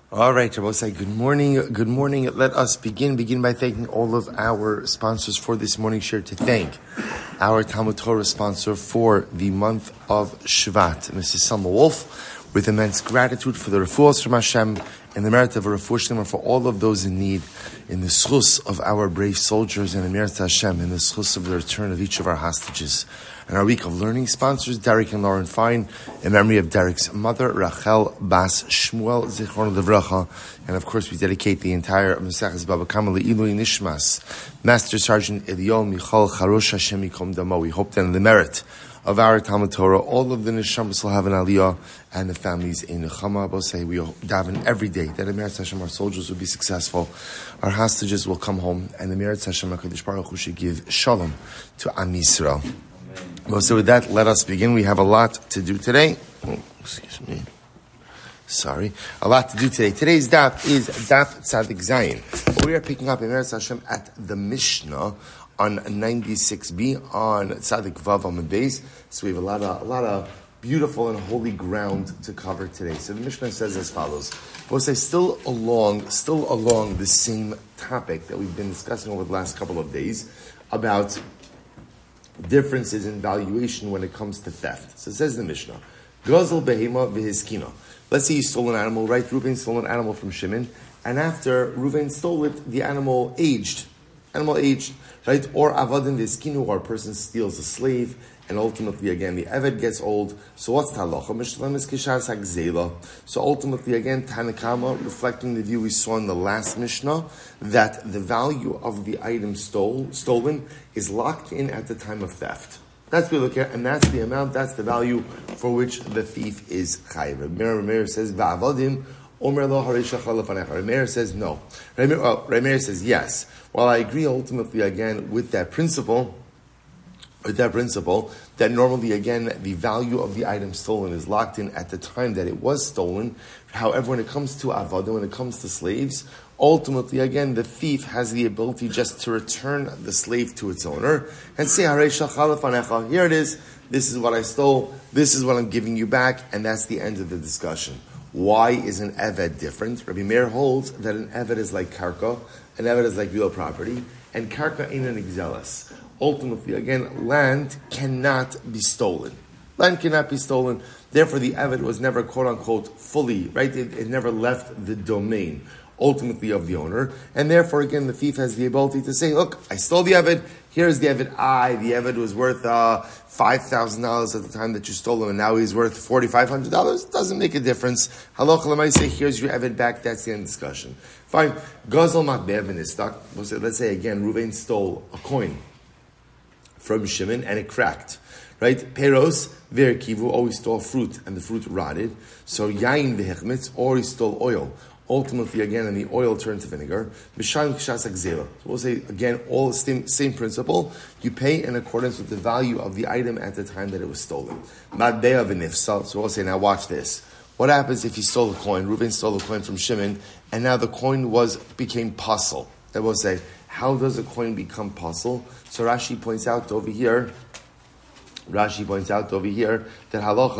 All right, Shabbosai, good morning. Good morning. Let us begin by thanking all of our sponsors for this morning share. To thank our Talmud Torah sponsor for the month of Shvat, Mrs. Selma Wolf, with immense gratitude for the refuahs from Hashem and the merit of a refuah shlema for all of those in need, in the schus of our brave soldiers, and in merit Hashem, in the schus of the return of each of our hostages. And our week of learning sponsors, Derek and Lauren Fine, in memory of Derek's mother, Rachel Bas Shmuel Zichron Levracha. And of course, we dedicate the entire Maseches Baba Kama Le'ilui Nishmas, Master Sergeant Eliyahu Michal Charosh Hashem Yikom Damo. We hope that in the merit of our Talmud Torah, all of the Neshamas will have an Aliyah, and the families in Nechama. Bosei, we daven every day that in Meretz Hashem our soldiers will be successful, our hostages will come home, and the Meretz Hashem HaKadosh Baruch Hu should give shalom to Am Yisrael. Well, so with that, let us begin. We have a lot to do today. Excuse me. Sorry. A lot to do today. Today's daf is Daf Tzadik Zayin. We are picking up in Meretz Hashem at the Mishnah on 96b on Tzadik Vav Amud Beis. So we have a lot of beautiful and holy ground to cover today. So the Mishnah says as follows. We'll say still along the same topic that we've been discussing over the last couple of days about differences in valuation when it comes to theft. So it says the Mishnah, Gazel behema v'hiskina. Let's say you stole an animal, right? Reuven stole an animal from Shimon, and after Reuven stole it, the animal aged, right? Or avadim v'hiskinu, or a person steals a slave, and ultimately, again, the Eved gets old. So what's Talacha? Mishlam is Kishas HaGzela. So ultimately, again, Tanakama, reflecting the view we saw in the last Mishnah, that the value of the item stolen is locked in at the time of theft. That's what we look at, and that's the amount, that's the value for which the thief is chayiv. Meir says, Va'avadim, Omer lo hareisha chalafanecha. Meir says no. Meir says yes. While I agree ultimately, again, with that principle, that normally, again, the value of the item stolen is locked in at the time that it was stolen. However, when it comes to avodah, when it comes to slaves, ultimately, again, the thief has the ability just to return the slave to its owner and say, here it is, this is what I stole, this is what I'm giving you back, and that's the end of the discussion. Why is an Eved different? Rabbi Meir holds that an Eved is like karka, an Eved is like real property, and karka ain't an exelis. Ultimately, again, land cannot be stolen. Land cannot be stolen. Therefore, the Eved was never, quote-unquote, fully, right? It never left the domain, ultimately, of the owner. And therefore, again, the thief has the ability to say, look, I stole the Eved. Here's the Eved. The Eved was worth $5,000 at the time that you stole him, and now he's worth $4,500. Doesn't make a difference. Halacha l'maaseh, here's your Eved back. That's the end of the discussion. Fine. Gazel matbeh v'nistak. Let's say, again, Reuven stole a coin from Shimon, and it cracked, right? Peros v'erkivu, or he stole fruit, and the fruit rotted. So yain v'hechmitz, or he stole oil. Ultimately, again, and the oil turned to vinegar. Mishayim k'shas ha'gzela. So we'll say, again, all the same principle. You pay in accordance with the value of the item at the time that it was stolen. Madbea v'nifsal. So we'll say, now watch this. What happens if he stole a coin? Reuven stole a coin from Shimon, and now the coin became puzzle. Then we'll say, how does a coin become puzzle? So Rashi points out over here that halacha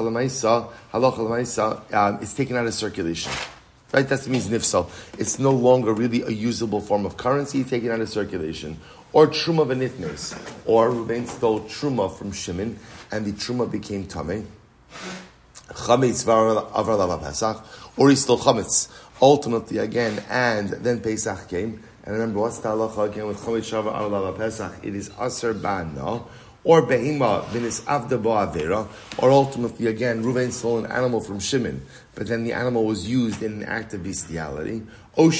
l'maisa is taken out of circulation. Right? That means nifsal. It's no longer really a usable form of currency, taken out of circulation. Or truma v'nitnes. Or Reuven stole truma from Shimon, and the truma became tameh. Chametz v'avar lava Pesach. Or he stole chametz. Ultimately, again, and then Pesach came. And remember, what's the halacha again with chametz shavar avar lava Pesach? It is aser ba'ana. Or behima v'nis avda ba'avera. Or ultimately, again, Reuven stole an animal from Shimon, but then the animal was used in an act of bestiality. Or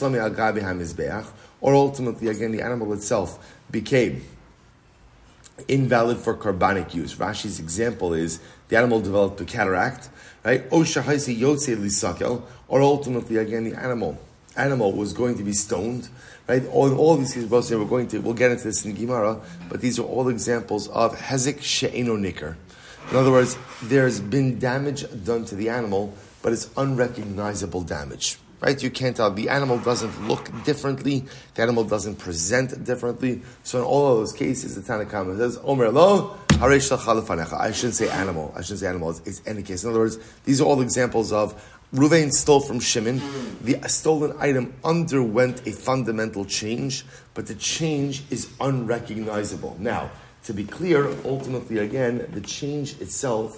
ultimately, again, the animal itself became invalid for carbonic use. Rashi's example is the animal developed a cataract, right? Or ultimately, again, the animal was going to be stoned, right? All these cases, we'll get into this in Gemara, but these are all examples of hezek she'eno nicker. In other words, there's been damage done to the animal, but it's unrecognizable damage. Right? You can't tell. The animal doesn't look differently. The animal doesn't present differently. So in all of those cases, the Tanakhama says, Omer lo, haresh l'chalafanecha. I shouldn't say animal. It's any case. In other words, these are all examples of Ruvain stole from Shimon. The stolen item underwent a fundamental change, but the change is unrecognizable. Now, to be clear, ultimately, again, the change itself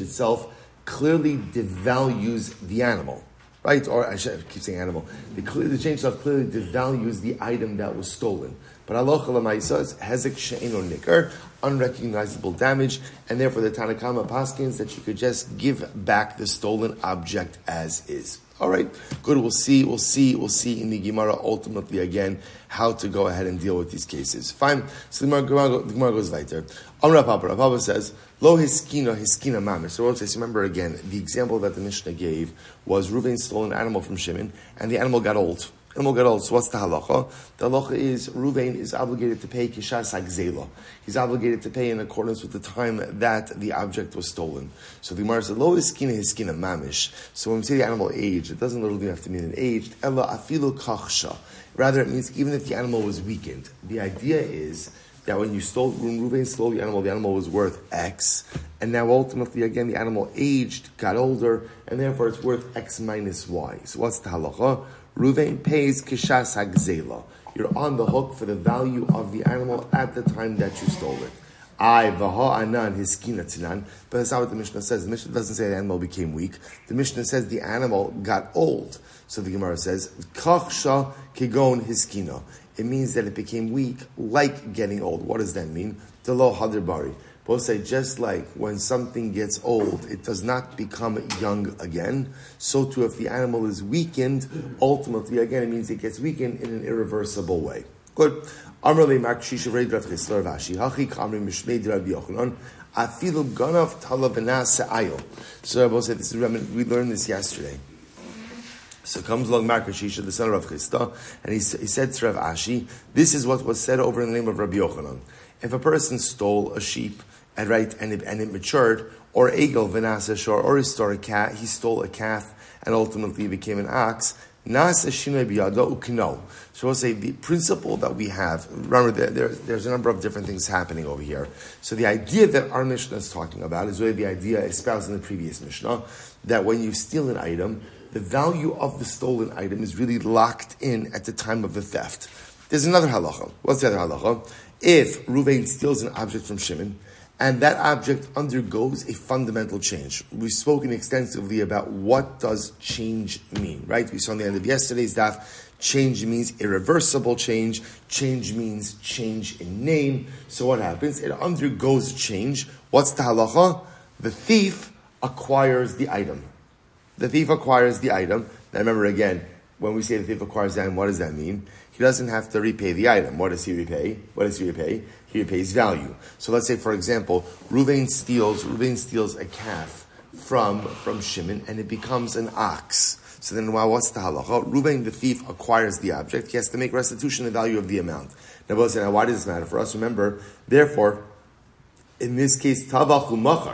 clearly devalues the animal, right? Or I keep saying animal. The change itself clearly devalues the item that was stolen. But halacha l'maisa is hezek she'eino nikar, unrecognizable damage, and therefore the Tanna Kama paskins that you could just give back the stolen object as is. All right, good. We'll see in the Gemara ultimately again how to go ahead and deal with these cases. Fine. So the Gemara goes weiter. Amra Papa says lo hiskina mamish. So remember again the example that the Mishnah gave was Reuven stole an animal from Shimon and the animal got old. So what's the halacha? The halacha is Ruvain is obligated to pay kishas hagzela. He's obligated to pay in accordance with the time that the object was stolen. So the Gemara says, lo hiskina mamish. So when we say the animal aged, it doesn't literally have to mean an aged. Ella afilu kachsha. Rather, it means even if the animal was weakened. The idea is that when Ruvain stole the animal was worth X, and now ultimately again the animal aged, got older, and therefore it's worth X minus Y. So what's the halacha? Ruvain pays kishas hagzela. You're on the hook for the value of the animal at the time that you stole it. Anan hiskina tinan. But that's not what the Mishnah says. The Mishnah doesn't say the animal became weak. The Mishnah says the animal got old. So the Gemara says, kachsha kigon hiskina. It means that it became weak, like getting old. What does that mean? Delo hadir bari. Both say, just like when something gets old, it does not become young again. So too, if the animal is weakened, ultimately, again, it means it gets weakened in an irreversible way. Good. Amrle Mark Shisha Reid Rav Chisler Vashi Hachi Kamri Mishmei Rabbi Yochanan Afilu Ganav Talabana Se'ayo. So Rabbi said, this is we learned this yesterday. So comes along Mark Shisha, the son of Rav Chisda, and he said to Rav Ashi, this is what was said over in the name of Rabbi Yochanan. If a person stole a sheep, and it matured, or Egel Vanasa Shor, or he stole a calf, and ultimately became an ox. So we'll say the principle that we have, remember there's a number of different things happening over here. So the idea that our Mishnah is talking about is really the idea espoused in the previous Mishnah, that when you steal an item, the value of the stolen item is really locked in at the time of the theft. There's another halacha. What's the other halacha? If Ruvain steals an object from Shimon, and that object undergoes a fundamental change. We've spoken extensively about what does change mean, right? We saw on the end of yesterday's daf, change means irreversible change. Change means change in name. So what happens? It undergoes change. What's the halacha? The thief acquires the item. The thief acquires the item. Now remember again, when we say the thief acquires the item, what does that mean? He doesn't have to repay the item. What does he repay? He repays value. So let's say, for example, Ruvain steals a calf from Shimon, and it becomes an ox. So then, what's the halacha? Ruvain, the thief, acquires the object. He has to make restitution the value of the amount. Now, we'll say, why does this matter for us? Remember, therefore, in this case, tavachu machar.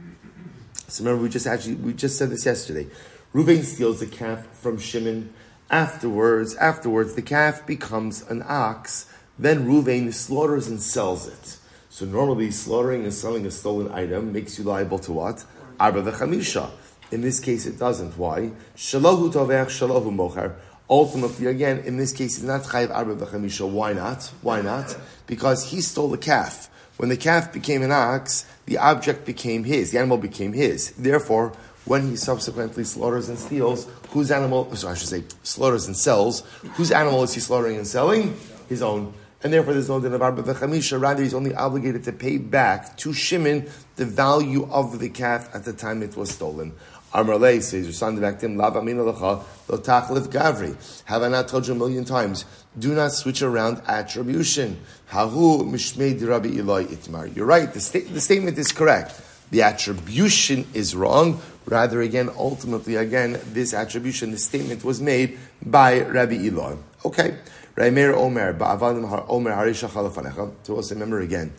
So remember, we just said this yesterday. Ruvain steals the calf from Shimon. Afterwards, the calf becomes an ox. Then Ruvain slaughters and sells it. So normally, slaughtering and selling a stolen item makes you liable to what? Arba v'chamisha. In this case, it doesn't. Why? Shalahu tovech, shalahu mocher. Ultimately, again, in this case, it's not chayiv arba v'chamisha. Why not? Because he stole the calf. When the calf became an ox, the object became his. The animal became his. Therefore, when he subsequently slaughters and steals, slaughters and sells, whose animal is he slaughtering and selling? His own. And therefore there's no din of arba v'chamisha. Rather, he's only obligated to pay back to Shimon the value of the calf at the time it was stolen. Amar Lei says, your son back to him, Lav amin alecha, lo tachlif gavri. Have I not told you 1,000,000 times? Do not switch around attribution. Hahu mishmei di Rabbi Eloi itmar. You're right, the statement is correct. The attribution is wrong. Rather, again, ultimately, this attribution, the statement was made by Rabbi Eloi. Okay. Raimer Omer, Ba'avadim Har Omer Harisha Chalafanecha. So also remember again,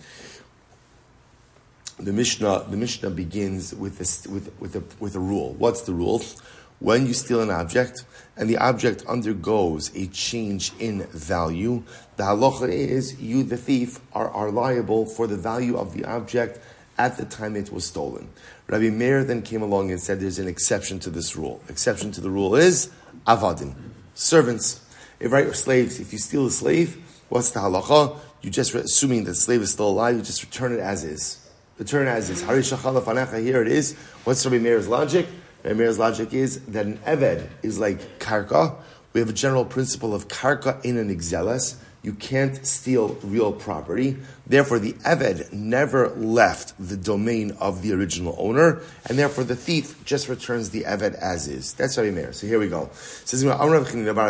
the Mishnah begins with a rule. What's the rule? When you steal an object and the object undergoes a change in value, the halacha is you, the thief, are liable for the value of the object at the time it was stolen. Rabbi Meir then came along and said there's an exception to this rule. Exception to the rule is avadim, servants. If slaves, if you steal a slave, what's the halacha? You just, assuming the slave is still alive, you just return it as is. Return it as is. Here it is. What's Rabbi Meir's logic? Rabbi Meir's logic is that an eved is like karka. We have a general principle of karka in an exeles. You can't steal real property. Therefore, the eved never left the domain of the original owner, and therefore the thief just returns the eved as is. That's Rabbi Meir. So here we go. It says, Amrav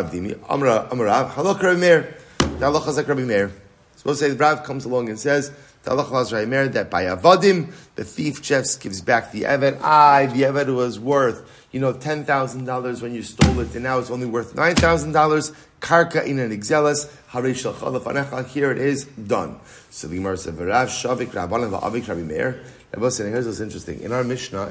halak Rabbi Meir. The halacha is like Rabbi Meir. Suppose say the Rav comes along and says, the halacha is Rabbi Meir that by avadim, the thief just gives back the eved. The eved was worth, $10,000 when you stole it, and now it's only worth $9,000. Karka in an exeles, harishal chalafanecha. Here it is, done. So the Gemara said, "V'rav shavik rabbanan va'avik Rabbi Meir." Rabbi said, here's what's interesting. In our Mishnah,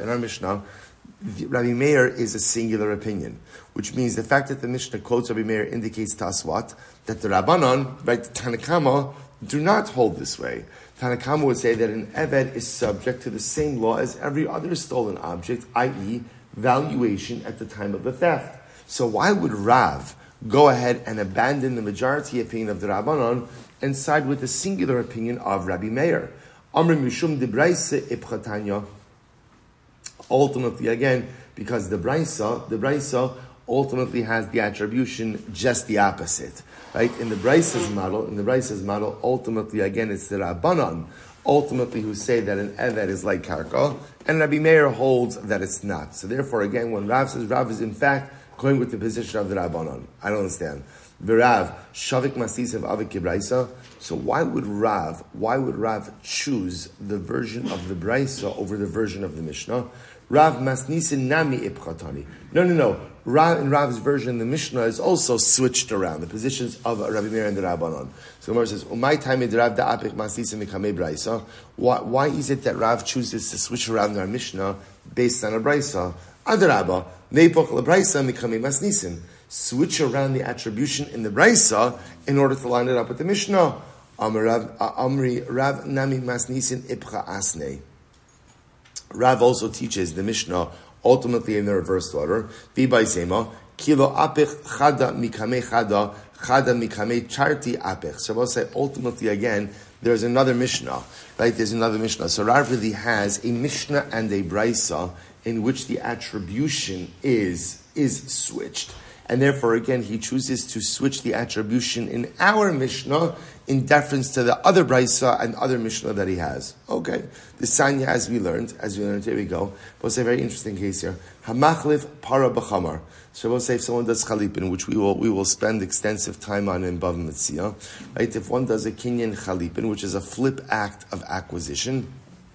Rabbi Meir is a singular opinion, which means the fact that the Mishnah quotes Rabbi Meir indicates to us what? That the Rabbanan, right, the Tanakama, do not hold this way. Tanakama would say that an eved is subject to the same law as every other stolen object, i.e., valuation at the time of the theft. So why would Rav go ahead and abandon the majority opinion of the Rabbanon and side with the singular opinion of Rabbi Meir? Amr mishum de braise ipchatanya. Ultimately, again, because the braisa ultimately has the attribution just the opposite, right? In the braisa's model, ultimately, again, it's the Rabbanon ultimately who say that an eved is like karka, and Rabbi Meir holds that it's not. So therefore, again, when Rav says Rav is in fact going with the position of the Rabbanon, I don't understand. V'Rav shavik masis of avik kibraisa. So why would Rav choose the version of the Braisa over the version of the Mishnah? Rav masnisin nami ipchatani. No. In Rav's version, the Mishnah is also switched around, the positions of Rabbi Meir and the Rabbanon. So Gemara says, Umay taimid Rav da'apik masnisin mikamei Braisa. Why is it that Rav chooses to switch around our Mishnah based on a Braisa? Adarabba, neipok lebraisa mikamei masnisin. Switch around the attribution in the Braisa in order to line it up with the Mishnah. Amri Rav nami masnisin ipcha asnei. Rav also teaches the Mishnah ultimately in the reversed order. V'bay sema kilo apich chada mikamei chada mikamei charti apich. So we'll say ultimately again there's another Mishnah, right? There's another Mishnah. So Rav really has a Mishnah and a Braisa in which the attribution is switched. And therefore, again, he chooses to switch the attribution in our Mishnah in deference to the other Braisa and other Mishnah that he has. Okay. The Sanya, as we learned, here we go. We'll say a very interesting case here. Hamachlif para b'chamar. So we'll say if someone does chalipin, which we will spend extensive time on in Bav Metzia, right? If one does a kinyan chalipin, which is a flip act of acquisition,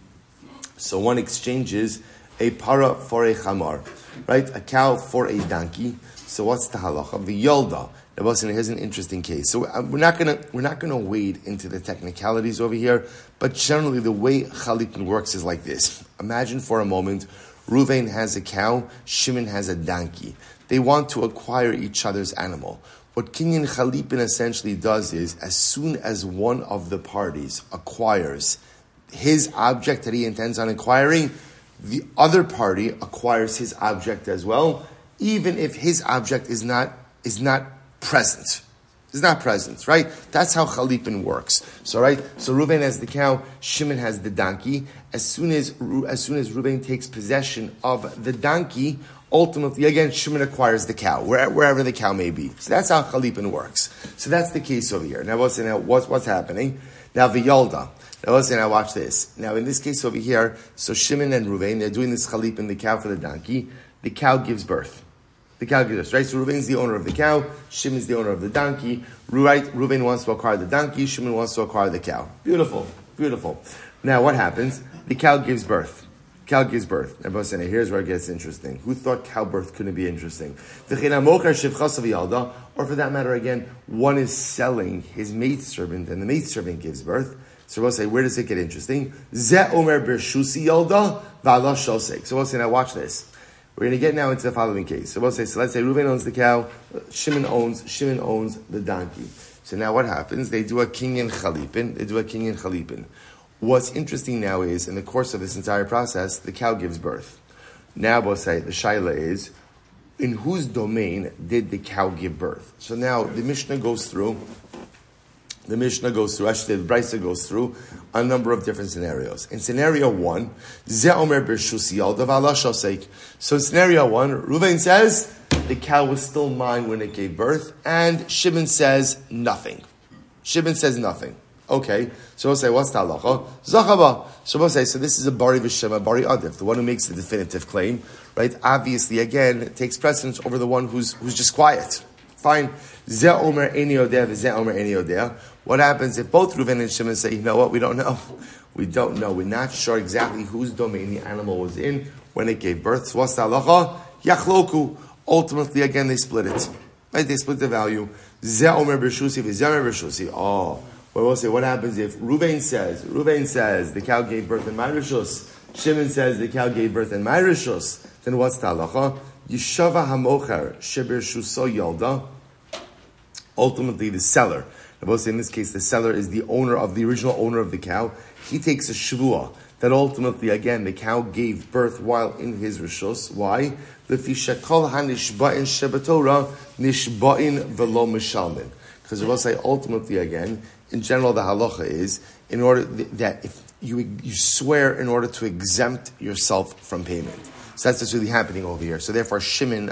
so one exchanges a para for a chamar, right? A cow for a donkey. So what's the halacha? The yolda. Here's an interesting case. So we're not gonna wade into the technicalities over here, but generally the way chalipin works is like this. Imagine for a moment, Ruvain has a cow, Shimon has a donkey. They want to acquire each other's animal. What kinyan chalipin essentially does is, as soon as one of the parties acquires his object that he intends on acquiring, the other party acquires his object as well, even if his object is not present. It's not present, right? That's how chalipin works. So, right? So Reuven has the cow, Shimon has the donkey. As soon as Reuven takes possession of the donkey, ultimately, again, Shimon acquires the cow, wherever the cow may be. So that's how chalipin works. So that's the case over here. Now, what's happening? Now, v'yolda. Now, watch this. Now, in this case over here, so Shimon and Reuven, they're doing this chalipin, the cow for the donkey. The cow gives birth. Right? So Reuven's the owner of the cow, Shimon's the owner of the donkey. Right? Reuven wants to acquire the donkey, Shimon wants to acquire the cow. Beautiful. Now what happens? The cow gives birth. Everybody saying, here's where it gets interesting. Who thought cow birth couldn't be interesting? Or for that matter, again, one is selling his maidservant, and the maidservant gives birth. So we'll say, where does it get interesting? So we'll say, now watch this. We're going to get now into the following case. So we'll say, let's say Reuven owns the cow, Shimon owns the donkey. So now what happens? They do a kinyan chalipin. What's interesting now is, in the course of this entire process, the cow gives birth. Now, we'll say, the shaila is, in whose domain did the cow give birth? So now, the Mishnah goes through, actually the Brisa goes through a number of different scenarios. In scenario 1, Ze Omer Birshusi Yaldav Allah Shosek. So in scenario 1, Reuven says, the cow was still mine when it gave birth, and Shimon says nothing. Okay, so we'll say, what's the halacha? Zachaba. So we'll say, so this is a bari v'shema, bari adif, the one who makes the definitive claim, right? Obviously, again, it takes precedence over the one who's just quiet. Fine. Ze omer eni yodeh v'ze omer eni yodeh. What happens if both Reuven and Shimon say, you know what, we don't know. We don't know. We're not sure exactly whose domain the animal was in when it gave birth. So what's the halacha? Yachloku. Ultimately, again, they split it. Right? They split the value. Ze omer b'shusi v'ze omer b'shusi. Oh. Well, we'll say, what happens if Reuven says, the cow gave birth in my rishus. Shimon says, the cow gave birth in my rishus. Then what's the halacha? Yishava hamocher sheber shuso yalda. Ultimately, the seller. And we'll say, in this case, the seller is the original owner of the cow. He takes a shvuah that ultimately, again, the cow gave birth while in his rishus. Why? Lefi shekol hanishba'in shebatorah nishba'in velo mishalmin. Because we'll say, ultimately, again, in general, the halacha is in order that if you swear in order to exempt yourself from payment. So that's what's really happening over here. So therefore, Reuven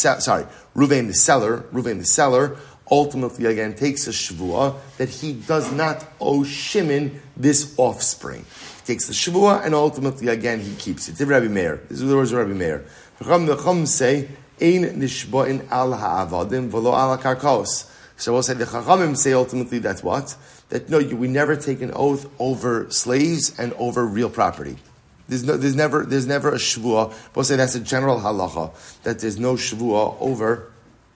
the seller, ultimately again takes a shvuah that he does not owe Shimon this offspring. He takes the shvuah and ultimately again he keeps it. This is Rabbi Meir. This is the words of Rabbi Meir. The Chacham say, "Ein nishba'in al ha'avadim v'lo al ha'karkos." So we'll say the Chachamim say ultimately that's what? That no, we never take an oath over slaves and over real property. There's never a shvuah. We'll say that's a general halacha that there's no shvuah over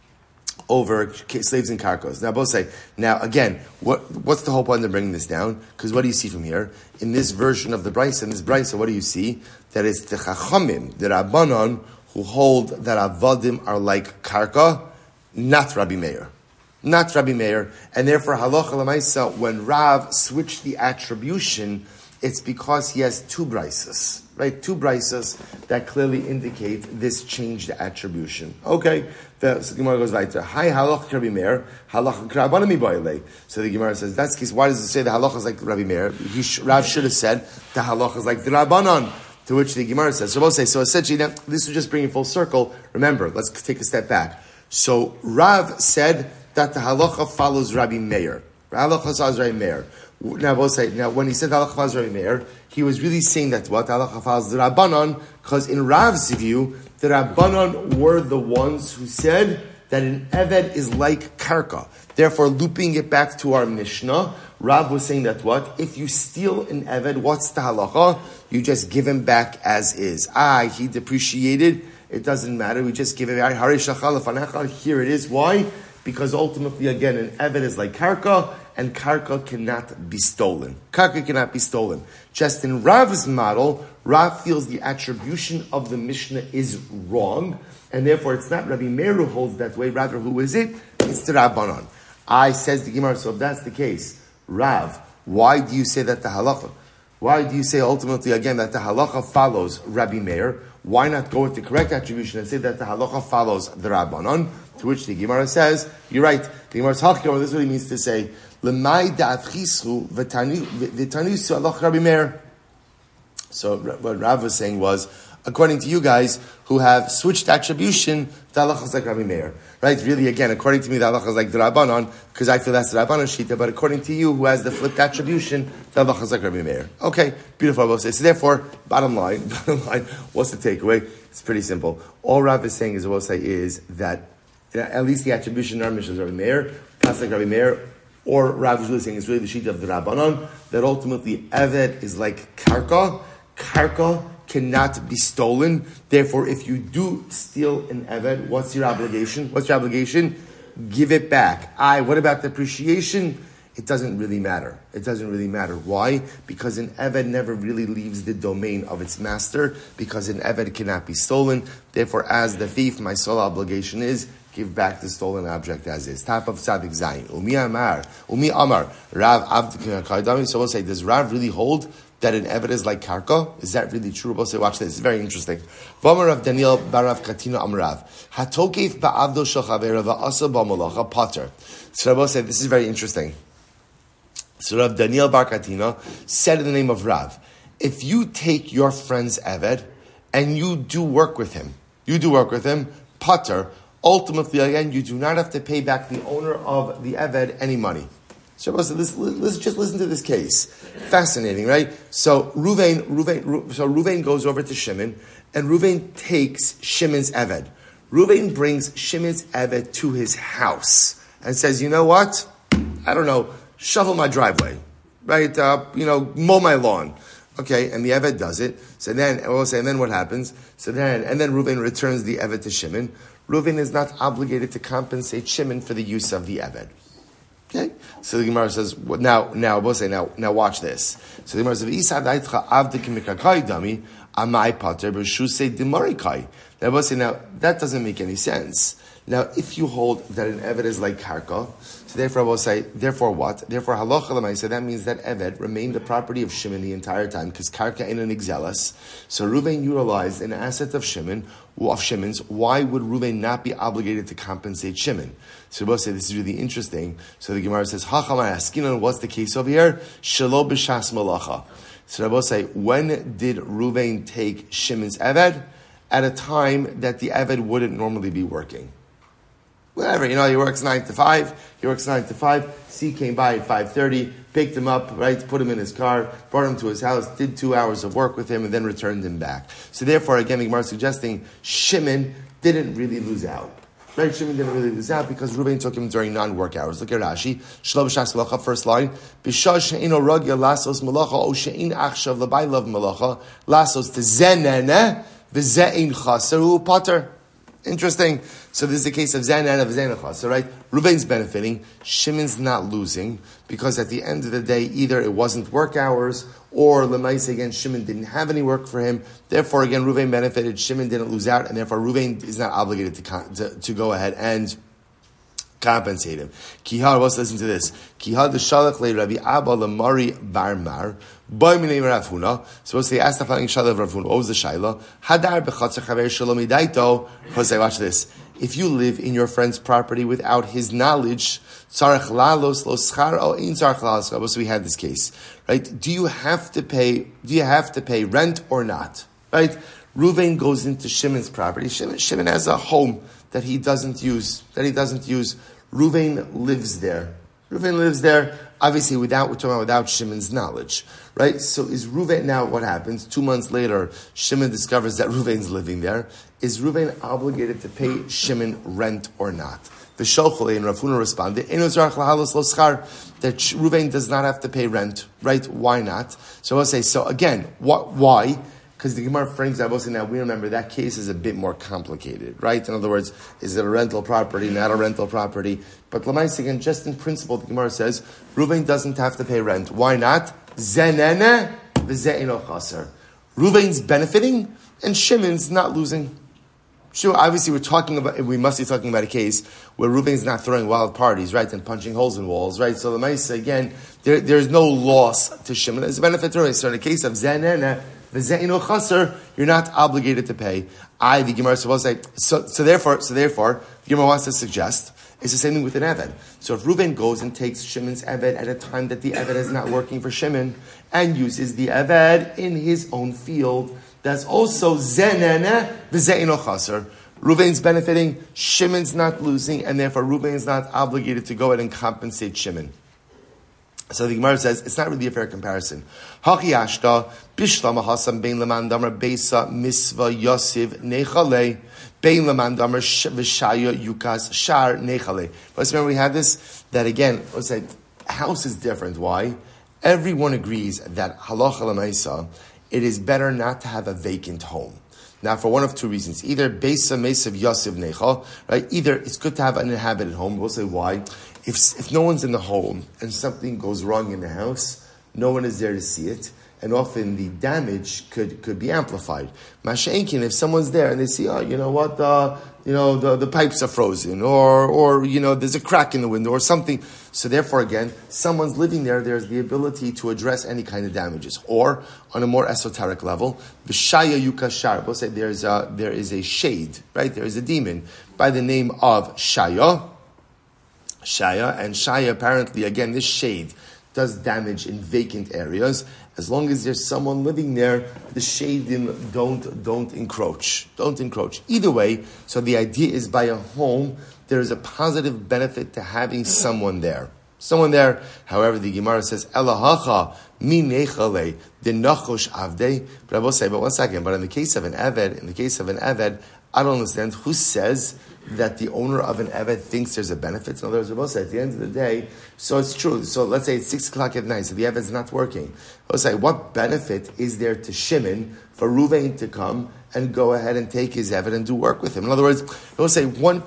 slaves and karkos. Now, both say, now again, what's the whole point of bringing this down? Because what do you see from here? In this version of the Brisa, what do you see? That it's the Chachamim, the Rabbanon, who hold that Avadim are like karka, not Rabbi Meir. Not Rabbi Meir. And therefore, halacha l'maisa, when Rav switched the attribution, it's because he has two Brisas, right? Two Brisas that clearly indicate this changed attribution. Okay, so the Gemara goes weiter. Hi halach Rabbi Meir, halach Rabbanim ba'ilei. So the Gemara says, that's the case. Why does it say the halach is like Rabbi Meir? Rav should have said the halach is like the Rabbanon. To which the Gemara says, so we'll say, so essentially, now, this is just bringing full circle. Remember, let's take a step back. So Rav said that the halacha follows Rabbi Meir. Halacha follows Rabbi Meir. Now, we'll say, when he said halacha follows Rabbi Meir, he was really saying that what? Halacha follows the Rabbanon, because in Rav's view, the Rabbanon were the ones who said that an Eved is like karka. Therefore, looping it back to our Mishnah, Rav was saying that what? If you steal an Eved, what's the halacha? You just give him back as is. He depreciated. It doesn't matter. We just give it. Here it is. Why? Because ultimately, again, an Eved is like karka, and karka cannot be stolen. Karka cannot be stolen. Just in Rav's model, Rav feels the attribution of the Mishnah is wrong, and therefore it's not Rabbi Meir who holds that way. Rather, who is it? It's the Rabbanon. Says the Gemara, so if that's the case, Rav, why do you say that the halacha? Why do you say ultimately again that the halacha follows Rabbi Meir? Why not go with the correct attribution and say that the halacha follows the Rabbanon? To which the Gemara says, you're right. The Gemara's halachah, this is what he means to say, L'mai da'atchisru v'tanusu alach Rabbi Meir. So what Rav was saying was, according to you guys who have switched attribution, the halacha is like Rabbi Meir. Right? Really, again, according to me, the halacha is like the Rabbanon, because I feel that's the Rabbanon shita, but according to you, who has the flipped attribution, the halacha is like Rabbi Meir. Okay, beautiful, I will say. So therefore, bottom line, what's the takeaway? It's pretty simple. All Rav is saying, as I will say, is that at least the attribution in our Mishnah is Rabbi Meir, that's like Rabbi Meir, or Rav is really saying it's really the sheet of the Rabbanon, that ultimately Eved is like karka. Karka cannot be stolen. Therefore, if you do steal an Eved, what's your obligation? Give it back. What about depreciation? It doesn't really matter. Why? Because an Eved never really leaves the domain of its master, because an Eved cannot be stolen. Therefore, as the thief, my sole obligation is give back the stolen object as is. Top of Tzadik Zayin. Umi Amar, Rav Avd Kaidami. So we'll say, does Rav really hold that an Eved is like Karka? Is that really true? Rabbi say, watch this. It's very interesting. V'amar Rav Daniel barav Katina Amrav. Hatokif ba'avdo shel chavera va'asa b'malacha pater. So Rabbi said, this is very interesting. So Rav Daniel bar Katina said in the name of Rav, if you take your friend's Eved and you do work with him, pater, ultimately again, you do not have to pay back the owner of the Eved any money. So let's just listen to this case. Fascinating, right? So Ruvain goes over to Shimon, and Ruvain takes Shimon's Eved. Ruvain brings Shimon's Eved to his house and says, you know what? I don't know, shovel my driveway, right? Mow my lawn. Okay, and the Eved does it. So then, and then what happens? And then Ruvain returns the Eved to Shimon. Ruvain is not obligated to compensate Shimon for the use of the Eved. Okay, so the Gemara says, now watch this. So the Gemara says, "Isa daitcha avdik mikakai dami amai pater b'shusei dimarikai." Now we'll say, now that doesn't make any sense. Now, if you hold that an Eved is like Karka, so therefore we'll say, therefore what? Therefore halacha l'maisa, that means that Eved remained the property of Shimon the entire time, because Karka ain't an exelis. So Ruvain utilized an asset of Shimon's. Why would Ruvain not be obligated to compensate Shimon? So we'll say, this is really interesting. So the Gemara says, Hachamai askinon, what's the case over here? Shelo b'shas malacha. So we'll say, when did Ruvain take Shimon's Eved? At a time that the Eved wouldn't normally be working. Whatever, he works 9 to 5. C came by at 5:30, picked him up, right, put him in his car, brought him to his house, did 2 hours of work with him, and then returned him back. So therefore, again, the Gemara is suggesting Shimon didn't really lose out. Right, Shimon didn't really lose out because Ruvain took him during non-work hours. Look at Rashi. Shlo b'shas malacha, first line. B'shah she'ino ragya lasos malacha, o she'in achshav l'baylav malacha, lasos tezenene, v'ze'in chaser pater. Interesting. So this is the case of Zanan of Zanachas. So right, Ruvain's benefiting, Shimon's not losing, because at the end of the day, either it wasn't work hours, or Lemaise again, Shimon didn't have any work for him. Therefore, again, Ruvain benefited, Shimon didn't lose out, and therefore Ruvain is not obligated to go ahead and compensate him. Kihar, let's listen to this. Kihar the Shalach le Rabbi Abba Lamari Barmar. Boy minei Rav Huna. Supposed to ask the following Shaila of Rav Huna. What was the Shaila? Hadar bechatzer chaver shalom idaito. Jose, watch this. If you live in your friend's property without his knowledge, tzarech lalos lo schar o in tzarech lalos. So we had this case, right? Do you have to pay rent or not? Right? Ruvain goes into Shimon's property. Shimon has a home that he doesn't use. Ruvain lives there. Obviously, we're talking about without Shimon's knowledge, right? So is Ruvain, now what happens? 2 months later, Shimon discovers that Ruvain's living there. Is Ruvain obligated to pay Shimon rent or not? The Sholchole and Rav Huna responded, that Ruvain does not have to pay rent, right? Why not? So I'll say, so again, why? Because the Gemara frames that, now we remember that case is a bit more complicated, right? In other words, is it a rental property, not a rental property? But Lamais, again, just in principle, the Gemara says, Ruvain doesn't have to pay rent. Why not? Zenene v'ze'ino chaser. Ruvain's benefiting, and Shimon's not losing. Sure, obviously we must be talking about a case where Ruvain's not throwing wild parties, right, and punching holes in walls, right? So Lamais, again, there's no loss to Shimon. There's a benefit to Ruvain. So in the case of Zenene, you're not obligated to pay. The Gemara is supposed to say, so therefore, the Gemara wants to suggest, it's the same thing with an Eved. So if Ruvain goes and takes Shimon's Eved at a time that the Eved is not working for Shimon, and uses the Eved in his own field, that's also Zenene v'ze'ino chaser. Ruvain's benefiting, Shimon's not losing, and therefore Ruvain is not obligated to go ahead and compensate Shimon. So the Gemara says, it's not really a fair comparison. Haki ashta, bishlam hasam bein leman damar beisa misva yosiv nechale, bein leman damar v'shaya yukas shar nechale. Let's remember we had this, that again, let's say, house is different. Why? Everyone agrees that halacha l'maisa, it is better not to have a vacant home. Now, for one of two reasons. Either beisa mesav yosiv necha, right? Either it's good to have an inhabited home. We'll say why. If no one's in the home and something goes wrong in the house, no one is there to see it, and often the damage could be amplified. Masha'inkin, if someone's there and they see, you know what, the pipes are frozen, or there's a crack in the window or something. So therefore, again, someone's living there. There's the ability to address any kind of damages. Or on a more esoteric level, v'shaya yukashar. We'll say there is a shade, right? There is a demon by the name of Shaya. And Shaya, apparently, again, this shade does damage in vacant areas. As long as there's someone living there, the shadim don't encroach. Don't encroach. Either way, so the idea is by a home, there is a positive benefit to having someone there. Someone there, however, the Gemara says, Elahacha mi nechale de nachosh avde. But I will say, but 1 second, but in the case of an Eved, I don't understand who says that the owner of an Eved thinks there's a benefit. In other words, we'll say at the end of the day, so it's true. So let's say it's 6 o'clock at night, so the Eved's not working. We'll say, what benefit is there to Shimon for Ruvain to come and go ahead and take his Eved and do work with him? In other words, we'll say one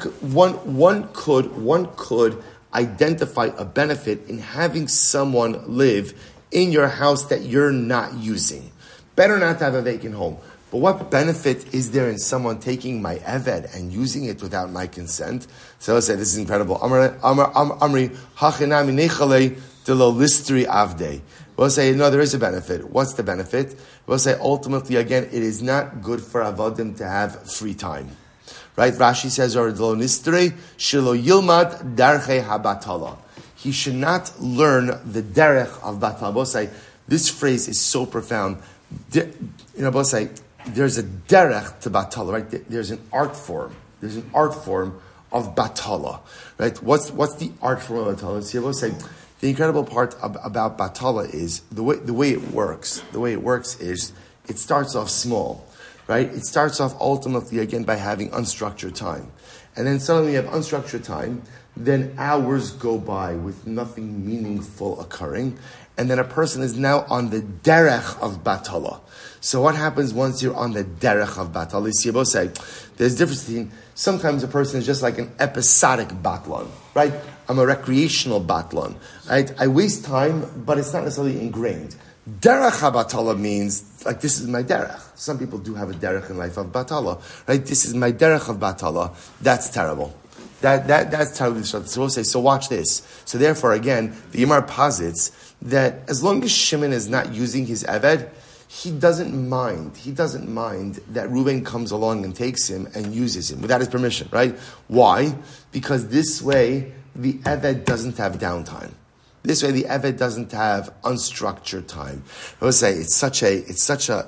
could identify a benefit in having someone live in your house that you're not using. Better not to have a vacant home. But what benefit is there in someone taking my Eved and using it without my consent? So let's say this is incredible. Amri hachinami nechale de lo listri avde. We'll say, no, there is a benefit. What's the benefit? We'll say, ultimately, again, it is not good for avodim to have free time. Right? Rashi says, or de lo listri shelo yilmad darche habatala. He should not learn the derech of batala. We'll say, this phrase is so profound. We'll say, there's a derech to batala, right? There's an art form. There's an art form of batala, right? What's the art form of batala? So we'll say the incredible part about batala is the way it works. The way it works is it starts off small, right? It starts off ultimately again by having unstructured time, and then suddenly you have unstructured time. Then hours go by with nothing meaningful occurring, and then a person is now on the derech of batala. So what happens once you're on the derech of batala? Yisibos say there's a difference between sometimes a person is just like an episodic batlan, right? I'm a recreational batlan, right? I waste time, but it's not necessarily ingrained. Derech batala means like this is my derech. Some people do have a derech in life of batala, right? This is my derech of batala. That's terrible. That's terribly disruptive. So we'll say, so watch this. So therefore, again, the Gemara posits that as long as Shimon is not using his Eved, he doesn't mind that Reuven comes along and takes him and uses him without his permission, right? Why? Because this way, the Eved doesn't have downtime. This way, the Eved doesn't have unstructured time. I would say the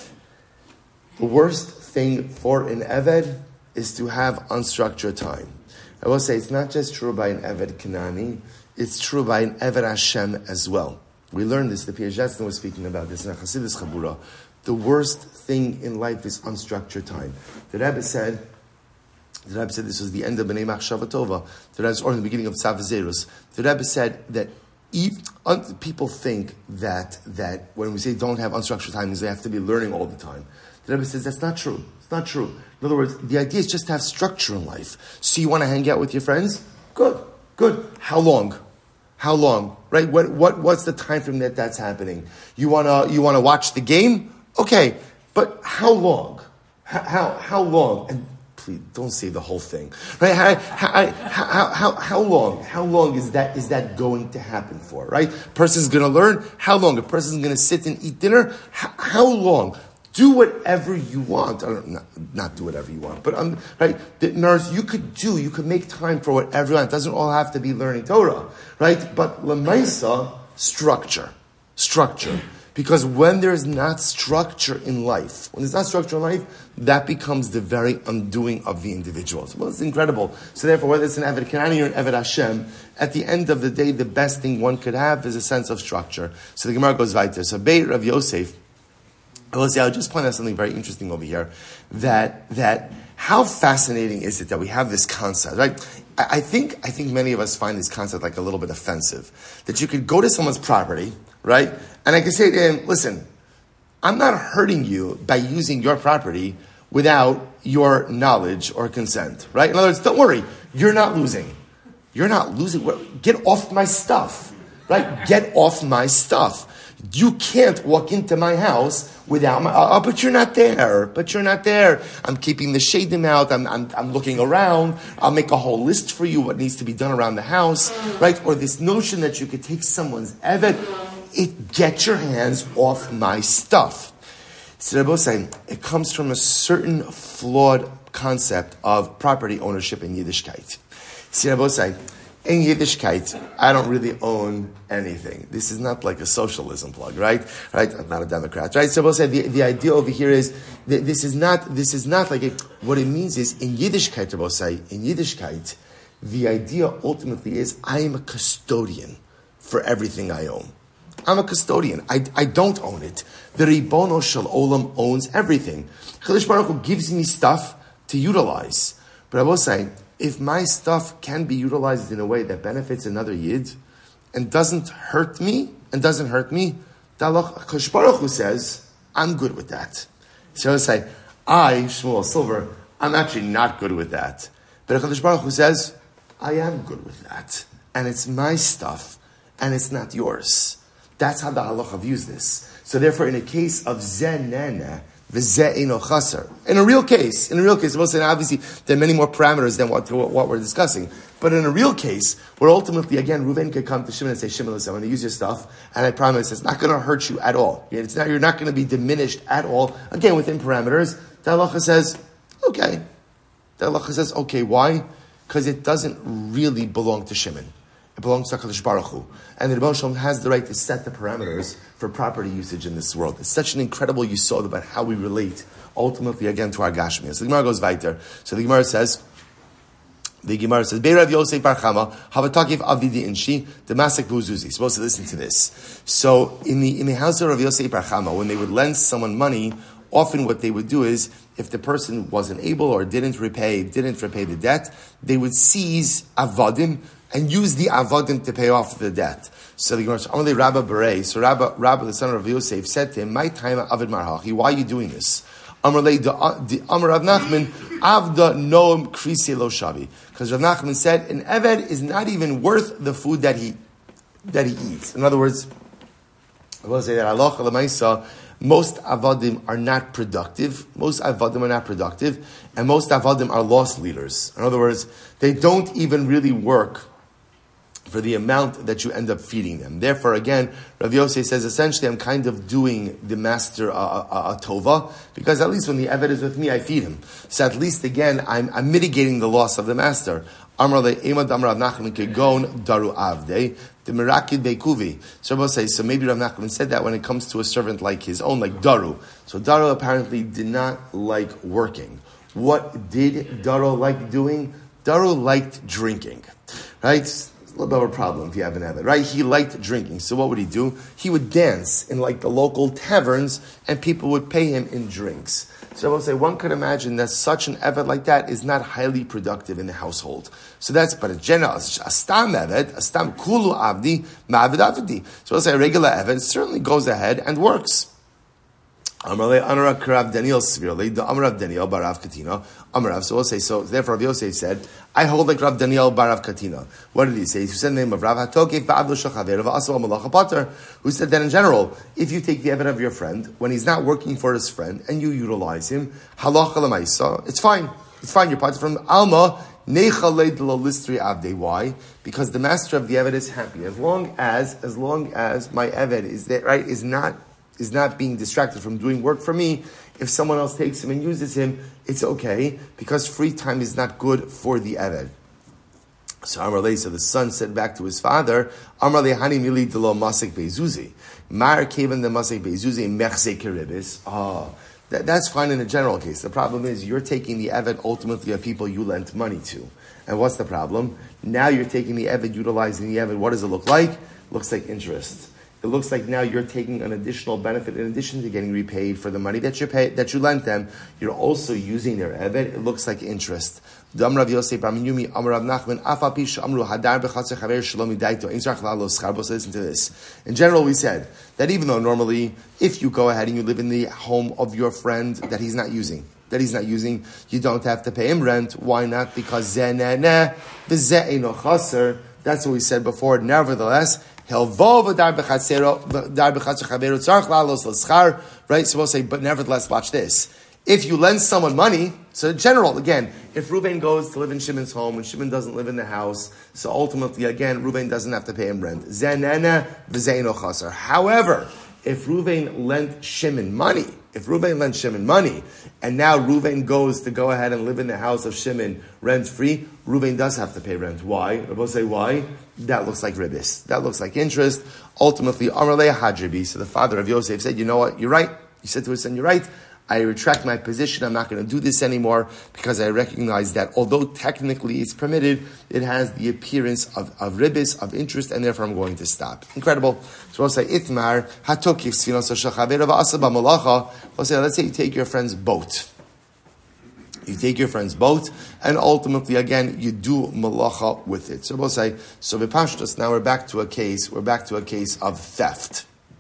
worst thing for an Eved is to have unstructured time. I will say it's not just true by an Eved Kanani, it's true by an Eved Hashem as well. We learned this, the Piaget was speaking about this in Chassidus Chabura. The worst thing in life is unstructured time. The Rebbe said this was the end of B'nai Machshava Tova, or in the beginning of Tzav Zerus. The Rebbe said that people think that when we say don't have unstructured time, means they have to be learning all the time. The Rebbe says that's not true. It's not true. In other words, the idea is just to have structure in life. So you want to hang out with your friends? Good. How long? Right? What's the time frame that's happening? You wanna watch the game? Okay, but how long? How long? And please don't say the whole thing. Right? How long? How long is that going to happen for? Right? Person's gonna learn. How long? A person's gonna sit and eat dinner. How long? Do whatever you want. Not do whatever you want, but right. You could make time for whatever you want. It doesn't all have to be learning Torah, right? But lemaisa, structure. Because when there's not structure in life, that becomes the very undoing of the individual. Well, it's incredible. So therefore, whether it's an Eved Kanani or an Eved Hashem, at the end of the day, the best thing one could have is a sense of structure. So the Gemara goes weiter. So Beit Rav Yosef, I'll just point out something very interesting over here, that how fascinating is it that we have this concept, right? I think many of us find this concept like a little bit offensive, that you could go to someone's property, right? And I can say to him, listen, I'm not hurting you by using your property without your knowledge or consent, right? In other words, don't worry, you're not losing. Get off my stuff, right? Get off my stuff. you can't walk into my house without my, but you're not there. But you're not there. I'm keeping the shadim out. I'm looking around. I'll make a whole list for you what needs to be done around the house, right? Or this notion that you could take someone's evet, get your hands off my stuff. So Rebbe was saying, it comes from a certain flawed concept of property ownership in Yiddishkeit. See, Rebbe was saying, in Yiddishkeit, I don't really own anything. This is not like a socialism plug, right? Right? I'm not a Democrat, right? So Rebbe was saying, the idea over here is, this is not like what it means is, in Yiddishkeit, Rebbe was saying, in Yiddishkeit, the idea ultimately is, I am a custodian for everything I own. I'm a custodian. I don't own it. The Ribono Shel Olam owns everything. Chadosh Baruch Hu gives me stuff to utilize. But I will say, if my stuff can be utilized in a way that benefits another Yid and doesn't hurt me, Chadosh Baruch Hu says, I'm good with that. So I will say, Shmuel Silver, I'm actually not good with that. But Chadosh Baruch Hu says, I am good with that. And it's my stuff, and it's not yours. That's how the halacha views this. So therefore, in a case of zenene, v'zeh eino chaser, in a real case, we'll say, obviously, there are many more parameters than what we're discussing. But in a real case, where ultimately, again, Reuven could come to Shimon and say, Shimon, listen, I'm going to use your stuff, and I promise it's not going to hurt you at all. You're not going to be diminished at all. Again, within parameters, the halacha says, okay. The halacha says, okay, why? Because it doesn't really belong to Shimon. It belongs to HaKadosh Baruch Hu. And the Rebbe Shalom has the right to set the parameters for property usage in this world. It's such an incredible yisod about how we relate, ultimately, again, to our Gashmias. So the Gemara goes weiter. So the Gemara says, Be'erav Yosef Bar Chama, Havatakif Avidi Inshi, Damasik Buzuzi. Supposed to listen to this. So in the house of Rav Yosef Bar Chama, when they would lend someone money, often what they would do is, if the person wasn't able or didn't repay the debt, they would seize avadim and use the avadim to pay off the debt. So the Gemara says, Amalei Rabba Berei. So Rabba, the son of Yosef, said to him, "My time avid marhachi. Why are you doing this?" Amalei Amar Rav Nachman Avda Noam Krisi Lo Shavi. Because Rav Nachman said, an eved is not even worth the food that he eats. In other words, I will say that halacha l'maisa, most avadim are not productive. And most avadim are loss leaders. In other words, they don't even really work for the amount that you end up feeding them. Therefore, again, Rav Yosef says, essentially, I'm kind of doing the master a tova, because at least when the eved is with me, I feed him. So at least, again, I'm mitigating the loss of the master. Amar le'emad amar Rav Nachman kegon daru avdei the merakid beikuvi. So Rabbi says, so maybe Rav Nachman said that when it comes to a servant like his own, like daru. So daru apparently did not like working. What did daru like doing? Daru liked drinking, right? It's a little bit of a problem if you have an eved, right? He liked drinking. So what would he do? He would dance in like the local taverns, and people would pay him in drinks. So I will say, one could imagine that such an eved like that is not highly productive in the household. So that's, but in general, a stam eved, a stam kulu avdi, ma'avid avdi. So I'll say a regular eved certainly goes ahead and works. Amarle Anarav Karav Daniel severely, the Amarav Daniel Barav Katina, Amarav. So we'll say, so therefore Rav Yosef said, I hold like Rav Daniel Barav Katina. What did he say? He said the name of Rav Hatoke Ba'avlo Shachaver of Asal Malacha Pater, who said that in general, if you take the eved of your friend, when he's not working for his friend, and you utilize him, halacha l'maisa, it's fine. It's fine, you're part from Alma, Nechalei D'lo Listri Avdei. Why? Because the master of the eved is happy. As long as my eved is there, right, is not being distracted from doing work for me. If someone else takes him and uses him, it's okay, because free time is not good for the eved. So Amarle, so the son said back to his father, Amarle hani mili delo masik bezuzi. Mar keven the masik bezuzi mechse keribis. That's fine in a general case. The problem is you're taking the eved ultimately of people you lent money to. And what's the problem? Now you're taking the eved, utilizing the eved. What does it look like? It looks like interest. It looks like now you're taking an additional benefit in addition to getting repaid for the money that you lent them. You're also using their eved. It looks like interest. So listen to this. In general, we said that even though normally, if you go ahead and you live in the home of your friend that he's not using, you don't have to pay him rent. Why not? Because that's what we said before. Nevertheless, Right? So we'll say, but nevertheless, watch this. If you lend someone money, so in general, again, if Reuven goes to live in Shimon's home and Shimon doesn't live in the house, so ultimately, again, Reuven doesn't have to pay him rent. However, if Reuven lent Shimon money, and now Reuven goes to go ahead and live in the house of Shimon rent-free, Reuven does have to pay rent. Why? We'll say why? That looks like ribis. That looks like interest. Ultimately, Amalei Hadribi, so the father of Yosef said, you know what, you're right. He said to his son, you're right. I retract my position. I'm not going to do this anymore because I recognize that although technically it's permitted, it has the appearance of ribis, of interest, and therefore I'm going to stop. Incredible. So we'll say, Itmar, we'll say, let's say you take your friend's boat. You take your friend's boat, and ultimately, again, you do malacha with it. So we'll say, so v'pashtos, now we're back to a case of theft.